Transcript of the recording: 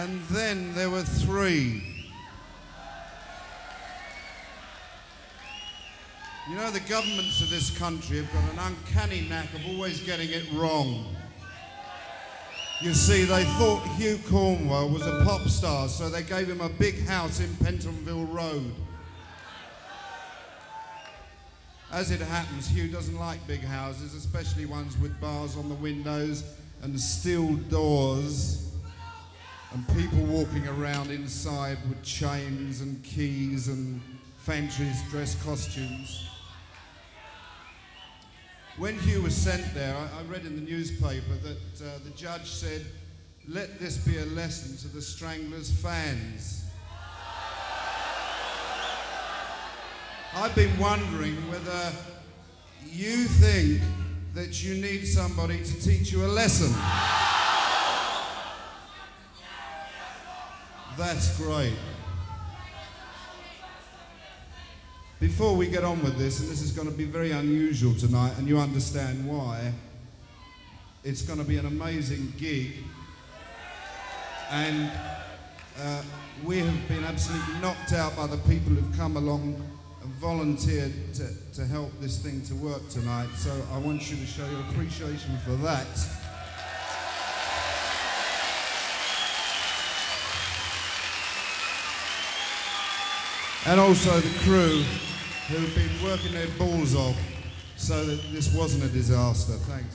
And then there were 3. You know, the governments of this country have got an uncanny knack of always getting it wrong. You see, they thought Hugh Cornwell was a pop star, so they gave him a big house in Pentonville Road. As it happens, Hugh doesn't like big houses, especially ones with bars on the windows and steel doors and people walking around inside with chains and keys and fancy dress costumes. When Hugh was sent there, I read in the newspaper that the judge said, "Let this be a lesson to the Stranglers fans." I've been wondering whether you think that you need somebody to teach you a lesson. That's great. Before we get on with this, and this is going to be very unusual tonight, and you understand why, it's going to be an amazing gig, and we have been absolutely knocked out by the people who've come along and volunteered to help this thing to work tonight, so I want you to show your appreciation for that. And also the crew who've been working their balls off so that this wasn't a disaster. Thanks.